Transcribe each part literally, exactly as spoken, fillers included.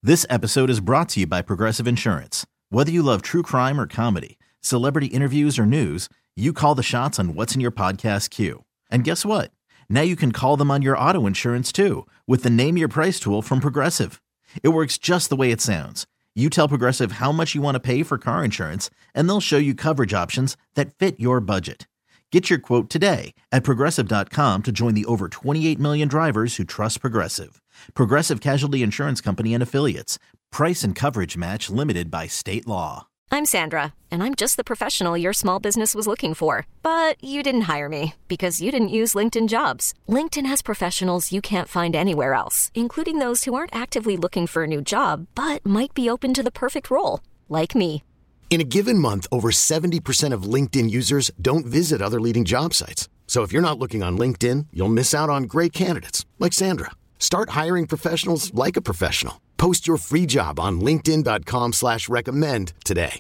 This episode is brought to you by Progressive Insurance. Whether you love true crime or comedy, celebrity interviews or news, you call the shots on what's in your podcast queue. And guess what? Now you can call them on your auto insurance too with the Name Your Price tool from Progressive. It works just the way it sounds. You tell Progressive how much you want to pay for car insurance, and they'll show you coverage options that fit your budget. Get your quote today at Progressive dot com to join the over twenty-eight million drivers who trust Progressive. Progressive Casualty Insurance Company and Affiliates. Price and coverage match limited by state law. I'm Sandra, and I'm just the professional your small business was looking for. But you didn't hire me because you didn't use LinkedIn Jobs. LinkedIn has professionals you can't find anywhere else, including those who aren't actively looking for a new job, but might be open to the perfect role, like me. In a given month, over seventy percent of LinkedIn users don't visit other leading job sites. So if you're not looking on LinkedIn, you'll miss out on great candidates like Sandra. Start hiring professionals like a professional. Post your free job on linkedin dot com slash recommend today.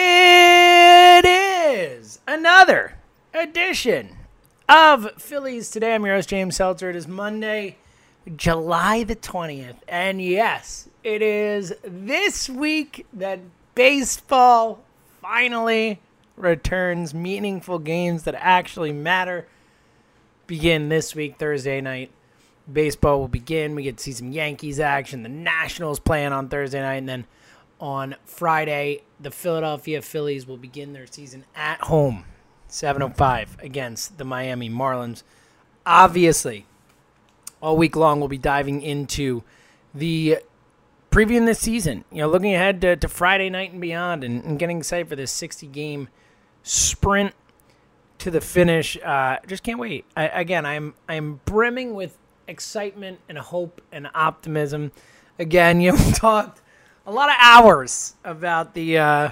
It is another edition of Phillies Today. I'm your host, James Seltzer. It is Monday, July the twentieth. And yes, it is this week that baseball finally returns. Meaningful games that actually matter begin this week, Thursday night. Baseball will begin. We get to see some Yankees action. The Nationals playing on Thursday night. And then on Friday, the Philadelphia Phillies will begin their season at home, seven oh five against the Miami Marlins. Obviously, all week long we'll be diving into the previewing this season, you know, looking ahead to, to Friday night and beyond, and, and getting excited for this sixty-game sprint to the finish. Uh, just can't wait. I, again, I'm I'm brimming with excitement and hope and optimism. Again, you've talked a lot of hours about the uh,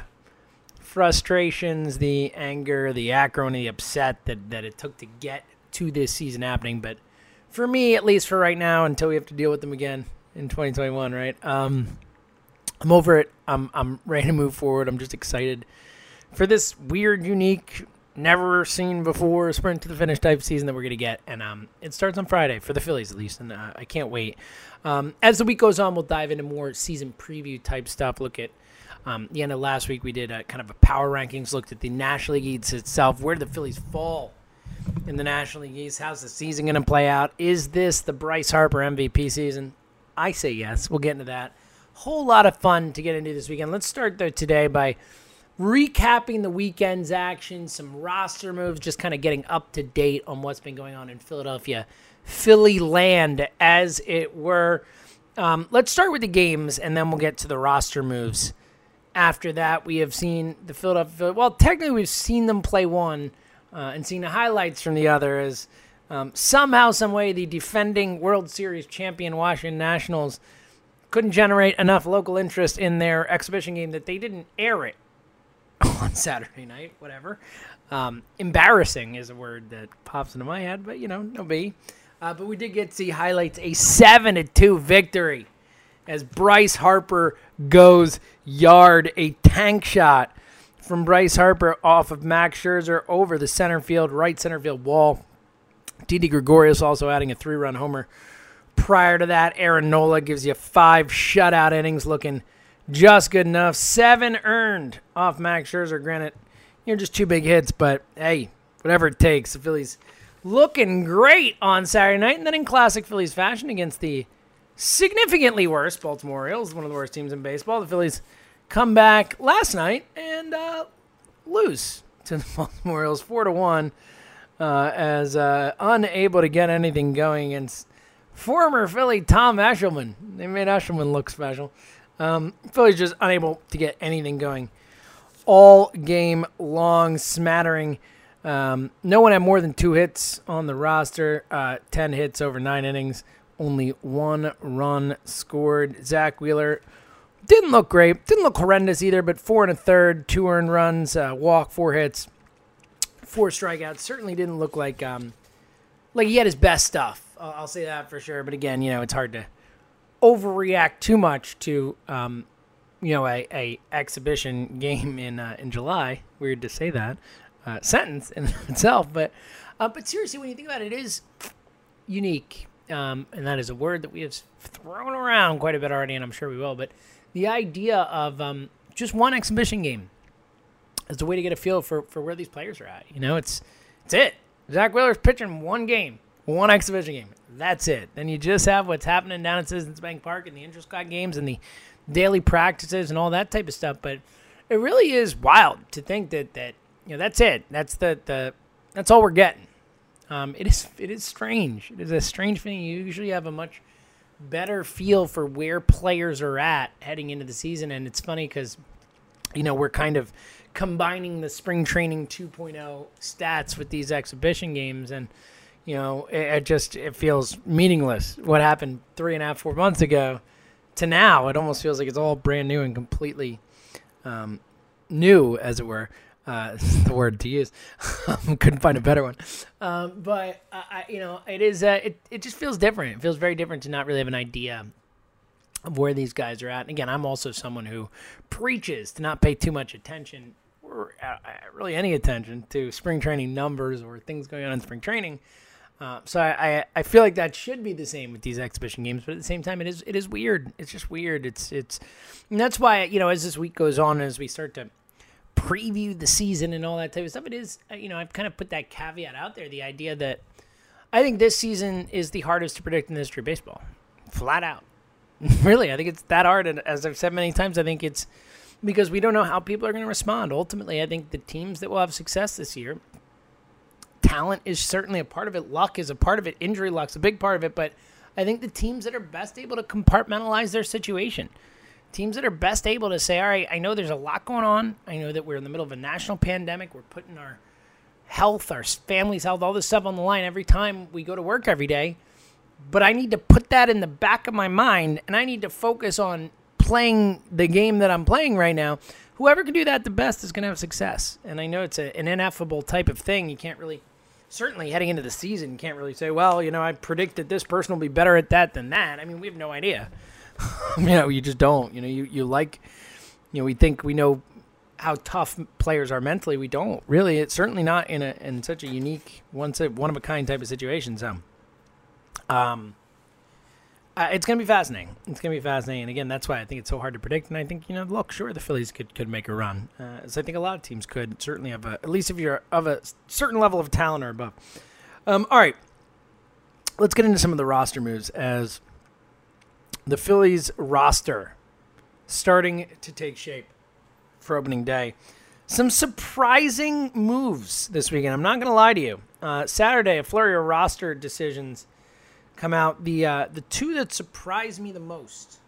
frustrations, the anger, the acrimony, the upset that, that it took to get to this season happening. But for me, at least for right now, until we have to deal with them again in twenty twenty-one, right? Um, I'm over it. I'm I'm ready to move forward. I'm just excited for this weird, unique, never seen before sprint to the finish type season that we're going to get. And um, it starts on Friday for the Phillies, at least, and uh, I can't wait. Um, as the week goes on, we'll dive into more season preview type stuff. Look at um, the end of last week, we did a, kind of a power rankings, looked at the National League East itself. Where did the Phillies fall in the National League East? How's the season going to play out? Is this the Bryce Harper M V P season? I say yes. We'll get into that. Whole lot of fun to get into this weekend. Let's start though today by recapping the weekend's action, some roster moves, just kind of getting up to date on what's been going on in Philadelphia, Philly land, as it were. Um, let's start with the games, and then we'll get to the roster moves. After that, we have seen the Philadelphia. Well, technically, we've seen them play one uh, and seen the highlights from the other. As um, somehow, some way, the defending World Series champion Washington Nationals couldn't generate enough local interest in their exhibition game that they didn't air it on Saturday night, whatever. Um, embarrassing is a word that pops into my head, but, you know, no biggie. Uh, but we did get to see highlights, a seven to two victory as Bryce Harper goes yard. A tank shot from Bryce Harper off of Max Scherzer over the center field, right center field wall. Didi Gregorius also adding a three-run homer. Prior to that, Aaron Nola gives you five shutout innings, looking just good enough. Seven earned off Max Scherzer. Granted, you know, just two big hits, but hey, whatever it takes. The Phillies looking great on Saturday night. And then in classic Phillies fashion against the significantly worse Baltimore Orioles, one of the worst teams in baseball, the Phillies come back last night and uh, lose to the Baltimore Orioles four to one uh, as uh, unable to get anything going against former Philly Tom Eshelman. They made Eshelman look special. Um, Philly's just unable to get anything going all game long, smattering. Um, no one had more than two hits on the roster, uh, ten hits over nine innings, only one run scored. Zach Wheeler didn't look great, didn't look horrendous either, but four and a third, two earned runs, uh, walk, four hits, four strikeouts. Certainly didn't look like um, like he had his best stuff. I'll, I'll say that for sure. But again, you know, it's hard to overreact too much to um, you know, a, a exhibition game in uh, in July. Weird to say that uh, sentence in itself, but uh, but seriously, when you think about it, it is unique um, and that is a word that we have thrown around quite a bit already, and I'm sure we will, but the idea of um, just one exhibition game is a way to get a feel for, for where these players are at. You know, it's it's it. Zach Wheeler's pitching one game, one exhibition game. That's it. Then you just have what's happening down at Citizens Bank Park and the intra-squad games and the daily practices and all that type of stuff. But it really is wild to think that, that you know, that's it. That's the, the that's all we're getting. Um, it is it is strange. It is a strange thing. You usually have a much better feel for where players are at heading into the season. And it's funny because, you know, we're kind of combining the spring training two point oh stats with these exhibition games. And, you know, it, it just it feels meaningless. What happened three and a half, four months ago to now, it almost feels like it's all brand new and completely um, new, as it were. Uh, the word to use. Couldn't find a better one. Um, but, uh, I, you know, it is. Uh, it, it just feels different. It feels very different to not really have an idea of where these guys are at. And again, I'm also someone who preaches to not pay too much attention or uh, really any attention to spring training numbers or things going on in spring training. Uh, so I, I, I feel like that should be the same with these exhibition games, but at the same time, it is it is weird. It's just weird. It's it's and that's why, you know, as this week goes on, as we start to preview the season and all that type of stuff, it is, you know, I've kind of put that caveat out there, the idea that I think this season is the hardest to predict in the history of baseball, flat out. Really, I think it's that hard, and as I've said many times, I think it's because we don't know how people are going to respond. Ultimately, I think the teams that will have success this year, talent is certainly a part of it, luck is a part of it, injury luck's a big part of it, but I think the teams that are best able to compartmentalize their situation, teams that are best able to say, all right, I know there's a lot going on. I know that we're in the middle of a national pandemic. We're putting our health, our family's health, all this stuff on the line every time we go to work every day. But I need to put that in the back of my mind, and I need to focus on playing the game that I'm playing right now. Whoever can do that the best is going to have success. And I know it's a, an ineffable type of thing. You can't really, certainly heading into the season, you can't really say, well, you know, I predict that this person will be better at that than that. I mean, we have no idea. you know, you just don't. You know, you, you like, you know, we think we know how tough players are mentally. We don't really. It's certainly not in a in such a unique, one one of a kind type of situation. So, um, uh, it's gonna be fascinating. It's gonna be fascinating. And again, that's why I think it's so hard to predict. And I think, you know, look, sure, the Phillies could, could make a run. Uh, as I think a lot of teams could. Certainly have a, at least if you're of a certain level of talent or above. Um, all right, let's get into some of the roster moves as the Phillies roster starting to take shape for opening day. Some surprising moves this weekend. I'm not going to lie to you. Uh, Saturday, a flurry of roster decisions come out. The uh, the two that surprised me the most.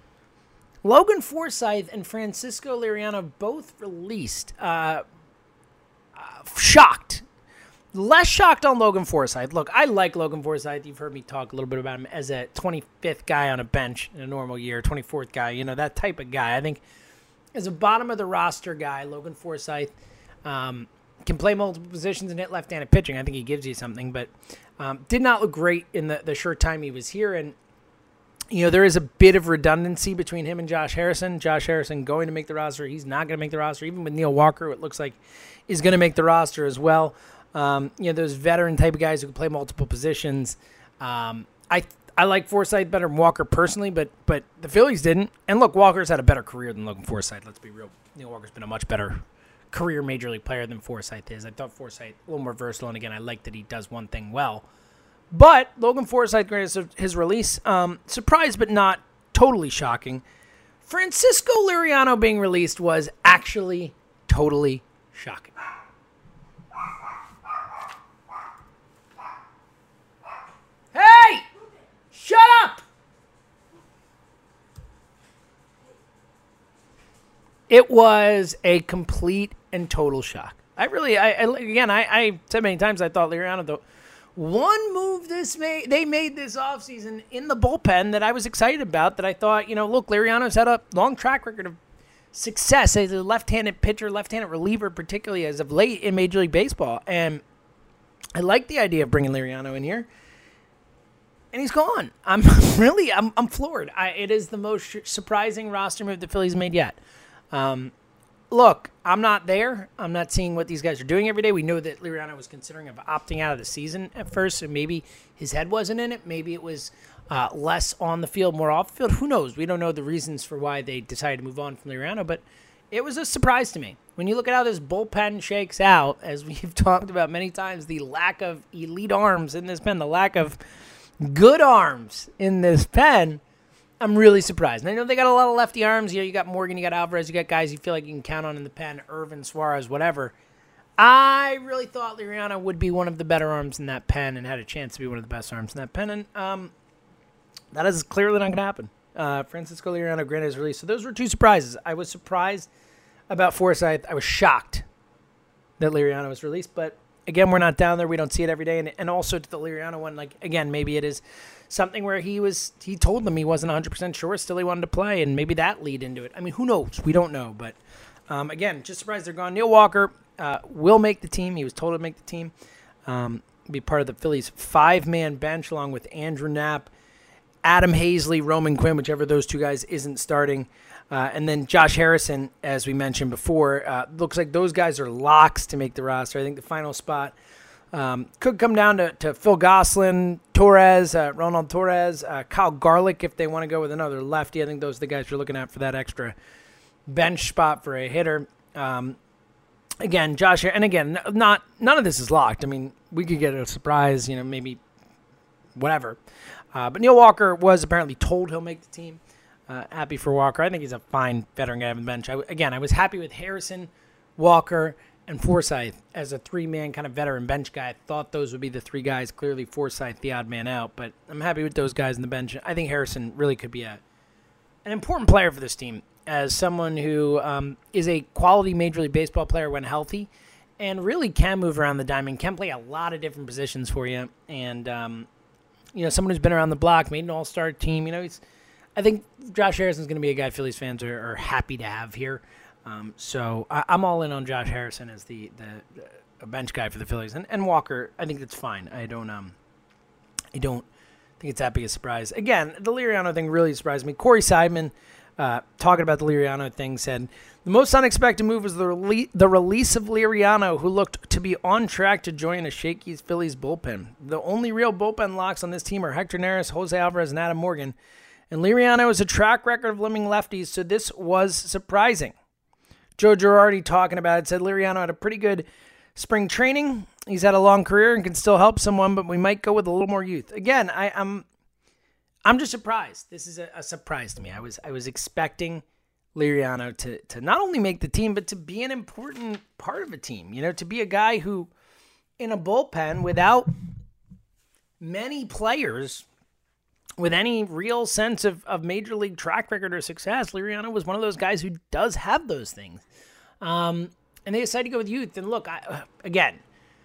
Logan Forsythe and Francisco Liriano both released. Uh, uh, shocked. Less shocked on Logan Forsythe. Look, I like Logan Forsythe. You've heard me talk a little bit about him as a twenty-fifth guy on a bench in a normal year, twenty-fourth guy, you know, that type of guy. I think as a bottom-of-the-roster guy, Logan Forsythe um, can play multiple positions and hit left-handed pitching. I think he gives you something, but um, did not look great in the, the short time he was here. And, you know, there is a bit of redundancy between him and Josh Harrison. Josh Harrison going to make the roster. He's not going to make the roster. Even with Neil Walker, it looks like is going to make the roster as well. Um, you know, those veteran type of guys who can play multiple positions. Um, I I like Forsythe better than Walker personally, but but the Phillies didn't. And look, Walker's had a better career than Logan Forsythe. Let's be real. Neil Walker's been a much better career major league player than Forsythe is. I thought Forsythe a little more versatile, and again, I like that he does one thing well. But Logan Forsythe, granted his release, um, surprised but not totally shocking. Francisco Liriano being released was actually totally shocking. Hey! Shut up! It was a complete and total shock. I really, I, I again, I, I said many times I thought Liriano, the one move this made, they made this offseason in the bullpen that I was excited about, that I thought, you know, look, Liriano's had a long track record of success as a left-handed pitcher, left-handed reliever, particularly as of late in Major League Baseball. And I like the idea of bringing Liriano in here. And he's gone. I'm really, I'm, I'm floored. I, it is the most surprising roster move the Phillies made yet. Um, look, I'm not there. I'm not seeing what these guys are doing every day. We know that Liriano was considering of opting out of the season at first, so maybe his head wasn't in it. Maybe it was uh, less on the field, more off the field. Who knows? We don't know the reasons for why they decided to move on from Liriano, but it was a surprise to me. When you look at how this bullpen shakes out, as we've talked about many times, the lack of elite arms in this pen, the lack of good arms in this pen, I'm really surprised. And I know they got a lot of lefty arms. You know, you got Morgan, you got Alvarez, you got guys you feel like you can count on in the pen, Irvin, Suarez, whatever. I really thought Liriano would be one of the better arms in that pen and had a chance to be one of the best arms in that pen. And um, that is clearly not going to happen. Uh, Francisco Liriano granted his release. So those were two surprises. I was surprised about Forsythe. I was shocked that Liriano was released. But, again, we're not down there. We don't see it every day. And, and also to the Liriano one, like, again, maybe it is something where he was, he told them he wasn't one hundred percent sure, still he wanted to play, and maybe that lead into it. I mean, who knows? We don't know. But, um, again, just surprised they're gone. Neil Walker uh, will make the team. He was told to make the team. Um, be part of the Phillies' five-man bench along with Andrew Knapp, Adam Hazley, Roman Quinn, whichever of those two guys isn't starting. Uh, and then Josh Harrison, as we mentioned before, uh, looks like those guys are locks to make the roster. I think the final spot um, could come down to, to Phil Gosselin, Torres, uh, Ronald Torres, uh, Kyle Garlick if they want to go with another lefty. I think those are the guys you're looking at for that extra bench spot for a hitter. Um, again, Josh, and again, not none of this is locked. I mean, we could get a surprise, you know, maybe whatever. Uh, but Neil Walker was apparently told he'll make the team. Uh, happy for Walker. I think he's a fine veteran guy on the bench. I, again, I was happy with Harrison, Walker, and Forsythe as a three-man kind of veteran bench guy. I thought those would be the three guys. Clearly, Forsythe, the odd man out. But I'm happy with those guys on the bench. I think Harrison really could be a an important player for this team as someone who um, is a quality Major League Baseball player when healthy and really can move around the diamond, can play a lot of different positions for you. And, um, you know, someone who's been around the block, made an all-star team. You know, he's I think Josh Harrison's going to be a guy Phillies fans are, are happy to have here. Um, so I, I'm all in on Josh Harrison as the, the, the bench guy for the Phillies. And, and Walker, I think that's fine. I don't um, I don't think it's that big a surprise. Again, the Liriano thing really surprised me. Corey Seidman, uh, talking about the Liriano thing, said, the most unexpected move was the, rele- the release of Liriano, who looked to be on track to join a shaky Phillies bullpen. The only real bullpen locks on this team are Hector Neris, Jose Alvarez, and Adam Morgan. And Liriano has a track record of limiting lefties, so this was surprising. Joe Girardi talking about it said Liriano had a pretty good spring training. He's had a long career and can still help someone, but we might go with a little more youth. Again, I, I'm I'm just surprised. This is a, a surprise to me. I was I was expecting Liriano to to not only make the team, but to be an important part of a team. You know, to be a guy who, in a bullpen without many players with any real sense of, of major league track record or success, Liriano was one of those guys who does have those things. Um, and they decided to go with youth. And look, I, uh, again,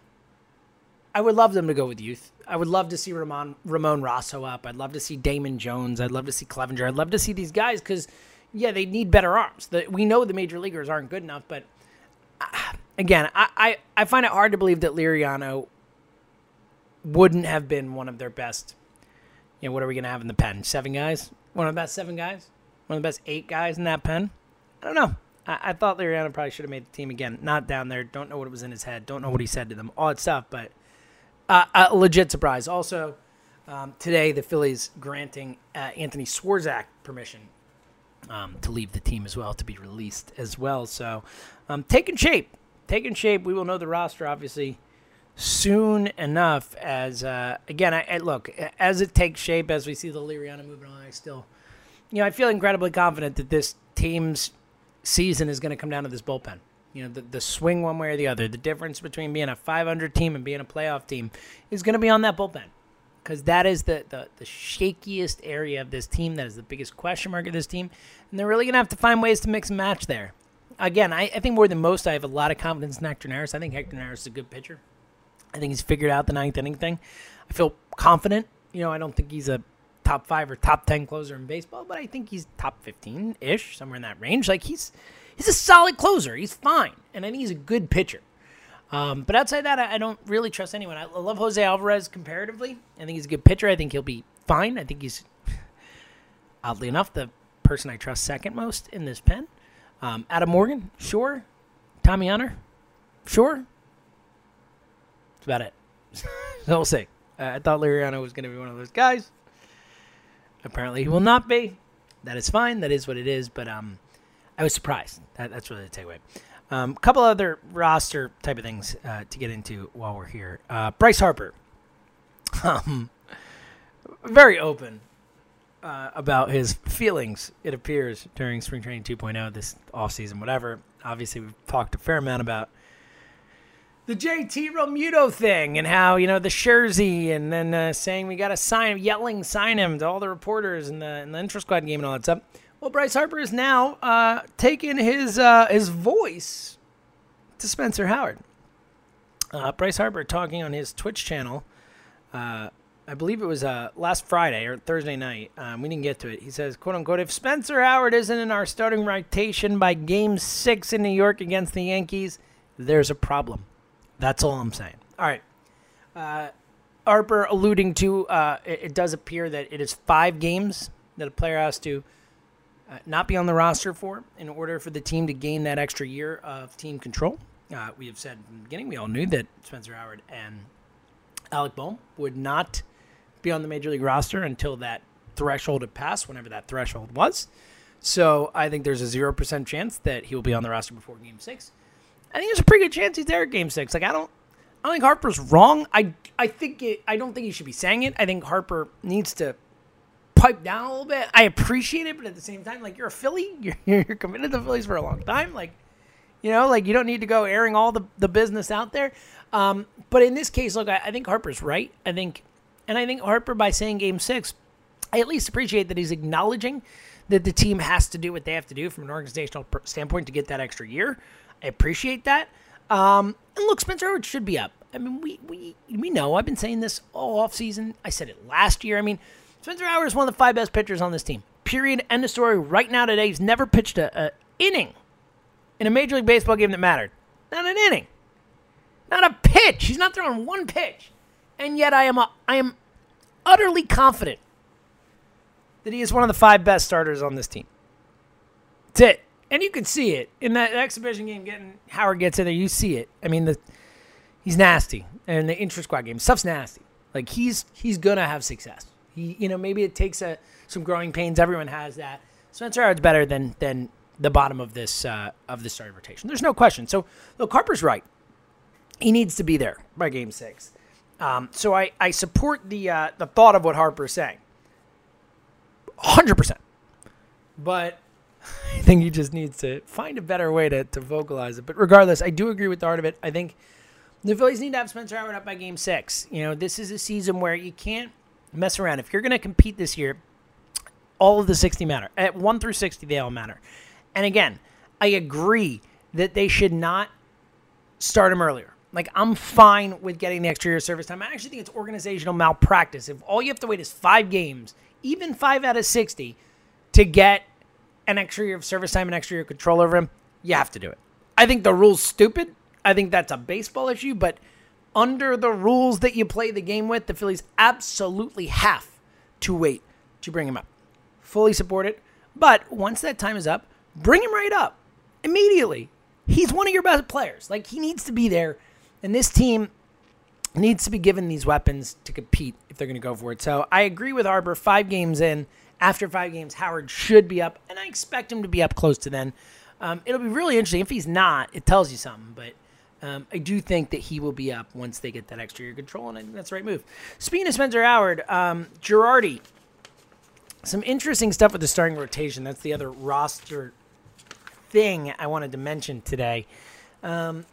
I would love them to go with youth. I would love to see Ramon, Ramon Rosso up. I'd love to see Damon Jones. I'd love to see Clevenger. I'd love to see these guys because, yeah, they need better arms. The, we know the major leaguers aren't good enough, but uh, again, I, I, I find it hard to believe that Liriano wouldn't have been one of their best. You know, what are we going to have in the pen? Seven guys? One of the best seven guys? One of the best eight guys in that pen? I don't know. I, I thought Liriano probably should have made the team again. Not down there. Don't know what was in his head. Don't know what he said to them. All that stuff, but uh, a legit surprise. Also, um, today the Phillies granting uh, Anthony Swarzak permission um, to leave the team as well, to be released as well. So, um, taking shape. Taking shape. We will know the roster, obviously, soon enough as, uh, again, I, I look, as it takes shape, as we see the Liriano moving on, I still, you know, I feel incredibly confident that this team's season is going to come down to this bullpen. You know, the, the swing one way or the other, the difference between being a five hundred team and being a playoff team is going to be on that bullpen. Because that is the, the, the shakiest area of this team. That is the biggest question mark of this team. And they're really going to have to find ways to mix and match there. Again, I, I think more than most, I have a lot of confidence in Hector Neris. I think Hector Neris is a good pitcher. I think he's figured out the ninth inning thing. I feel confident. You know, I don't think he's a top five or top ten closer in baseball, but I think he's top fifteen-ish, somewhere in that range. Like, he's he's a solid closer. He's fine. And I think he's a good pitcher. Um, but outside that, I, I don't really trust anyone. I love Jose Alvarez comparatively. I think he's a good pitcher. I think he'll be fine. I think he's, oddly enough, the person I trust second most in this pen. Um, Adam Morgan, sure. Tommy Hunter, sure. That's about it. So we'll see. Uh, I thought Liriano was going to be one of those guys. Apparently he will not be. That is fine. That is what it is. But um, I was surprised. That, that's really the takeaway. A um, couple other roster type of things uh, to get into while we're here. Uh, Bryce Harper. Um, very open uh, about his feelings, it appears, during Spring Training two point oh, this offseason, whatever. Obviously, we've talked a fair amount about the J T Realmuto thing and how, you know, the Scherzi and then uh, saying we got to sign him, yelling sign him to all the reporters in the, in the intra-squad game and all that stuff. Well, Bryce Harper is now uh, taking his, uh, his voice to Spencer Howard. Uh, Bryce Harper talking on his Twitch channel, uh, I believe it was uh, last Friday or Thursday night. Um, we didn't get to it. He says, quote unquote, if Spencer Howard isn't in our starting rotation by game six in New York against the Yankees, there's a problem. That's all I'm saying. All right. Uh, Harper alluding to uh, it, it does appear that it is five games that a player has to uh, not be on the roster for in order for the team to gain that extra year of team control. Uh, we have said from the beginning, we all knew that Spencer Howard and Alec Bohm would not be on the Major League roster until that threshold had passed, whenever that threshold was. So I think there's a zero percent chance that he will be on the roster before game six. I think there's a pretty good chance he's there at game six. Like, I don't I don't think Harper's wrong. I I think it I don't think he should be saying it. I think Harper needs to pipe down a little bit. I appreciate it, but at the same time, like, you're a Philly. You're you're committed to the Phillies for a long time. Like, you know, like, you don't need to go airing all the, the business out there. Um, but in this case, look, I, I think Harper's right. I think and I think Harper, by saying game six, I at least appreciate that he's acknowledging that the team has to do what they have to do from an organizational standpoint to get that extra year. I appreciate that. Um, and look, Spencer Howard should be up. I mean, we we we know. I've been saying this all offseason. I said it last year. I mean, Spencer Howard is one of the five best pitchers on this team. Period. End of story. Right now today, he's never pitched a, a inning in a Major League Baseball game that mattered. Not an inning. Not a pitch. He's not throwing one pitch. And yet I am a, I am utterly confident that he is one of the five best starters on this team. That's it. And you can see it in that exhibition game. Getting Howard gets in there, you see it. I mean, the he's nasty, and the intra-squad game stuff's nasty. Like, he's he's gonna have success. He, you know, maybe it takes a, some growing pains. Everyone has that. Spencer Howard's better than than the bottom of this uh, of the starting rotation. There's no question. So, look, Harper's right. He needs to be there by game six. Um, so I, I support the uh, the thought of what Harper's saying. one hundred percent. But I think he just needs to find a better way to, to vocalize it. But regardless, I do agree with the heart of it. I think the Phillies need to have Spencer Howard up by game six. You know, this is a season where you can't mess around. If you're going to compete this year, all of the sixty matter. At one through sixty, they all matter. And again, I agree that they should not start him earlier. Like, I'm fine with getting the extra year of service time. I actually think it's organizational malpractice. If all you have to wait is five games, even five out of sixty, to get an extra year of service time, an extra year of control over him, you have to do it. I think the rule's stupid. I think that's a baseball issue, but under the rules that you play the game with, the Phillies absolutely have to wait to bring him up. Fully support it. But once that time is up, bring him right up immediately. He's one of your best players. Like, he needs to be there. And this team needs to be given these weapons to compete if they're going to go for it. So I agree with Harper. Five games in, after five games, Howard should be up, and I expect him to be up close to then. Um, it'll be really interesting. If he's not, it tells you something. But um, I do think that he will be up once they get that extra year control, and I think that's the right move. Speaking of Spencer Howard, um, Girardi, some interesting stuff with the starting rotation. That's the other roster thing I wanted to mention today. Um,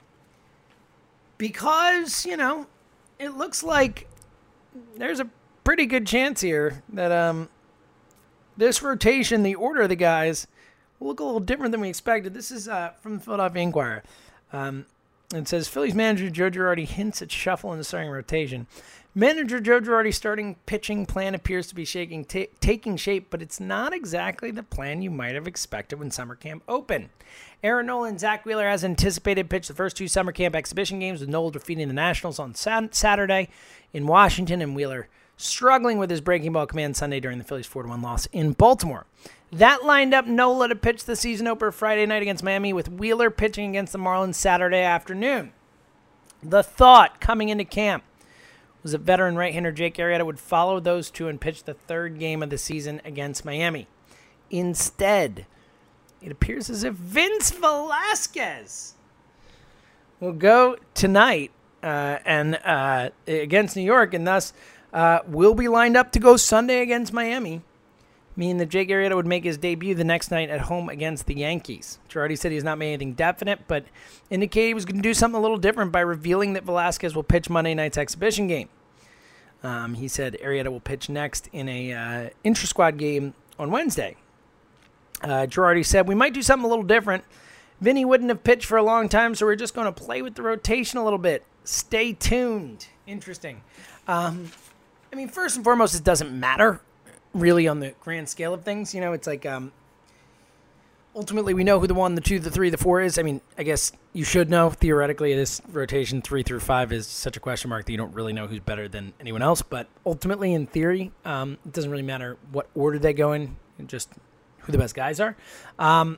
because, you know, it looks like there's a pretty good chance here that um, this rotation, the order of the guys, will look a little different than we expected. This is uh, from the Philadelphia Inquirer. Um, it says, Phillies manager Joe Girardi hints at shuffle in the starting rotation. Manager Joe Girardi's starting pitching plan appears to be shaking, t- taking shape, but it's not exactly the plan you might have expected when summer camp opened. Aaron Nola and Zach Wheeler, as anticipated, pitched the first two summer camp exhibition games, with Nola defeating the Nationals on sat- Saturday in Washington, and Wheeler struggling with his breaking ball command Sunday during the Phillies four to one loss in Baltimore. That lined up Nola to pitch the season opener Friday night against Miami, with Wheeler pitching against the Marlins Saturday afternoon. The thought coming into camp was that veteran right-hander Jake Arrieta would follow those two and pitch the third game of the season against Miami. Instead, it appears as if Vince Velasquez will go tonight uh, and uh, against New York, and thus uh, will be lined up to go Sunday against Miami, meaning that Jake Arrieta would make his debut the next night at home against the Yankees. Girardi said he's not made anything definite, but indicated he was going to do something a little different by revealing that Velasquez will pitch Monday night's exhibition game. Um, he said Arrieta will pitch next in a uh, intra-squad game on Wednesday. Uh, Girardi said, we might do something a little different. Vinny wouldn't have pitched for a long time, so we're just going to play with the rotation a little bit. Stay tuned. Interesting. Um, I mean, first and foremost, it doesn't matter really on the grand scale of things. You know, it's like um, ultimately we know who the one, the two, the three, the four is. I mean, I guess you should know. Theoretically, this rotation three through five is such a question mark that you don't really know who's better than anyone else. But ultimately, in theory, um, it doesn't really matter what order they go in, just who the best guys are. Um,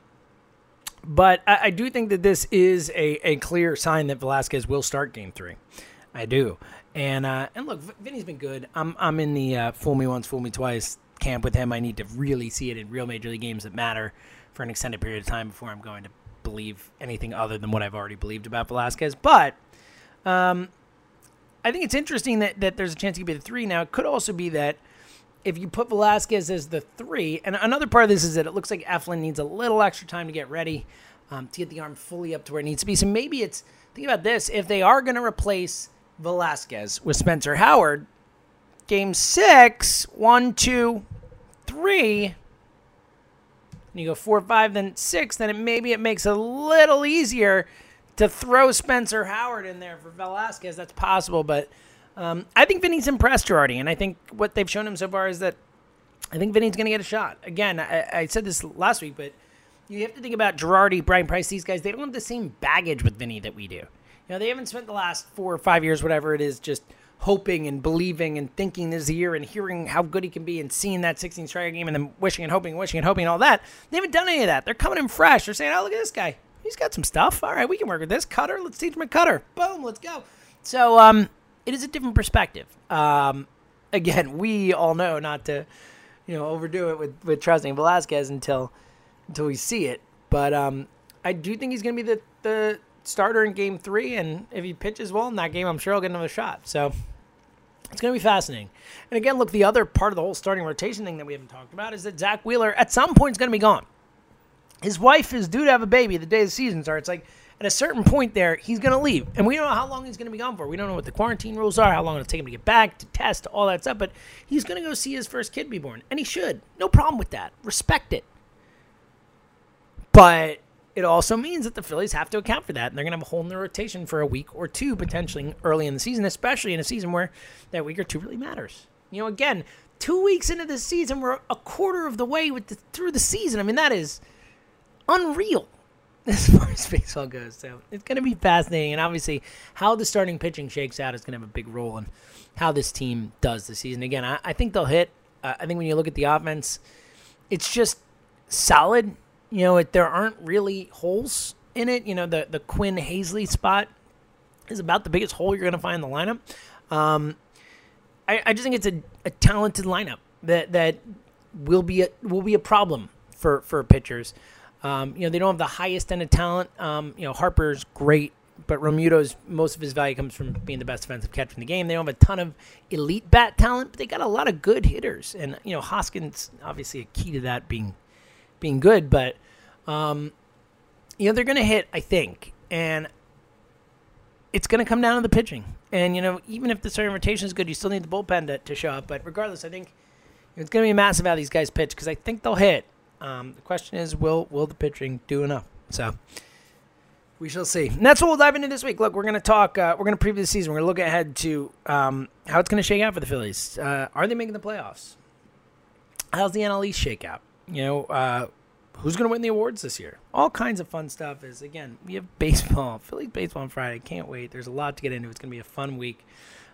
but I, I do think that this is a, a clear sign that Velasquez will start game three. I do. And uh, and look, Vinny's been good. I'm I'm in the uh, fool me once, fool me twice camp with him. I need to really see it in real major league games that matter for an extended period of time before I'm going to believe anything other than what I've already believed about Velasquez. But um, I think it's interesting that, that there's a chance he could be the three. Now, it could also be that if you put Velasquez as the three, and another part of this is that it looks like Eflin needs a little extra time to get ready, um, to get the arm fully up to where it needs to be. So maybe it's, think about this, if they are going to replace Velasquez with Spencer Howard, game six, one, two, three, and you go four, five, then six, then it, maybe it makes it a little easier to throw Spencer Howard in there for Velasquez. That's possible, but um, I think Vinny's impressed Girardi, and I think what they've shown him so far is that I think Vinny's going to get a shot. Again, I, I said this last week, but you have to think about Girardi, Brian Price, these guys, they don't have the same baggage with Vinny that we do. You know, they haven't spent the last four or five years, whatever it is, just hoping and believing and thinking this year and hearing how good he can be and seeing that sixteen striker game and then wishing and hoping, wishing and hoping and all that. They haven't done any of that. They're coming in fresh. They're saying, oh, look at this guy. He's got some stuff. All right, we can work with this. Cutter, let's teach him a cutter. Boom, let's go. So um, it is a different perspective. Um, again, we all know not to, you know, overdo it with, with trusting Velasquez until until we see it. But um, I do think he's going to be the, the starter in game three, and if he pitches well in that game, I'm sure he'll get another shot. So it's going to be fascinating. And again, look, the other part of the whole starting rotation thing that we haven't talked about is that Zach Wheeler at some point is going to be gone. His wife is due to have a baby the day the season starts. Like, at a certain point there, he's going to leave. And we don't know how long he's going to be gone for. We don't know what the quarantine rules are, how long it'll take him to get back, to test, all that stuff. But he's going to go see his first kid be born. And he should. No problem with that. Respect it. But it also means that the Phillies have to account for that. And they're going to have a hole in their rotation for a week or two, potentially early in the season, especially in a season where that week or two really matters. You know, again, two weeks into the season, we're a quarter of the way with the, through the season. I mean, that is unreal as far as baseball goes. So it's going to be fascinating. And obviously, how the starting pitching shakes out is going to have a big role in how this team does this season. Again, I, I think they'll hit. Uh, I think when you look at the offense, it's just solid. You know, it, there aren't really holes in it. You know, the, the Quinn Hazley spot is about the biggest hole you're going to find in the lineup. Um, I, I just think it's a, a talented lineup that that will be a, will be a problem for, for pitchers. Um, you know, they don't have the highest end of talent. Um, you know, Harper's great, but Romuto's, most of his value comes from being the best defensive catcher in the game. They don't have a ton of elite bat talent, but they got a lot of good hitters. And, you know, Hoskins, obviously a key to that being being good, but, um, you know, they're going to hit, I think, and it's going to come down to the pitching. And, you know, even if the starting rotation is good, you still need the bullpen to, to show up. But regardless, I think it's going to be massive how these guys pitch because I think they'll hit. Um, the question is, will will the pitching do enough? So we shall see. And that's what we'll dive into this week. Look, we're going to talk, uh, we're going to preview the season. We're going to look ahead to um, how it's going to shake out for the Phillies. Uh, are they making the playoffs? How's the N L East shake out? You know, uh, who's going to win the awards this year? All kinds of fun stuff is, again, we have baseball, Phillies baseball on Friday. Can't wait. There's a lot to get into. It's going to be a fun week.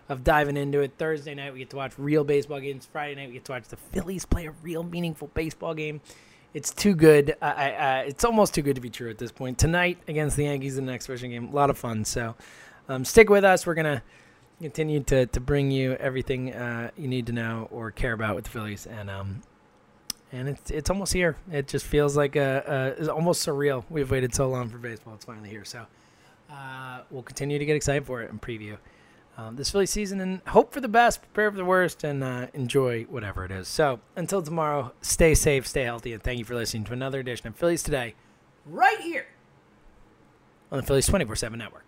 of diving into it. Thursday night, we get to watch real baseball games. Friday night, we get to watch the Phillies play a real meaningful baseball game. It's too good. I, I, I, it's almost too good to be true at this point. Tonight against the Yankees in the next division game, a lot of fun. So um, stick with us. We're going to continue to to bring you everything uh, you need to know or care about with the Phillies. And um, and it's it's almost here. It just feels like a, a, it's almost surreal. We've waited so long for baseball. It's finally here. So uh, we'll continue to get excited for it and preview Um, this Philly season and hope for the best, prepare for the worst, and uh, enjoy whatever it is. So until tomorrow, stay safe, stay healthy, and thank you for listening to another edition of Phillies Today right here on the Phillies twenty-four seven Network.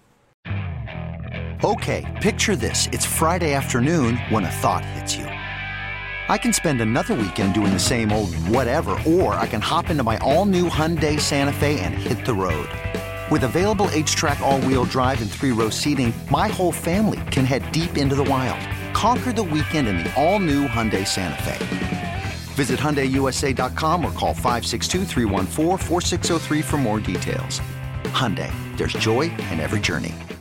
Okay, picture this. It's Friday afternoon when a thought hits you. I can spend another weekend doing the same old whatever, or I can hop into my all-new Hyundai Santa Fe and hit the road. With available H-Track all-wheel drive and three-row seating, my whole family can head deep into the wild. Conquer the weekend in the all-new Hyundai Santa Fe. Visit Hyundai U S A dot com or call five six two, three one four, four six zero three for more details. Hyundai, there's joy in every journey.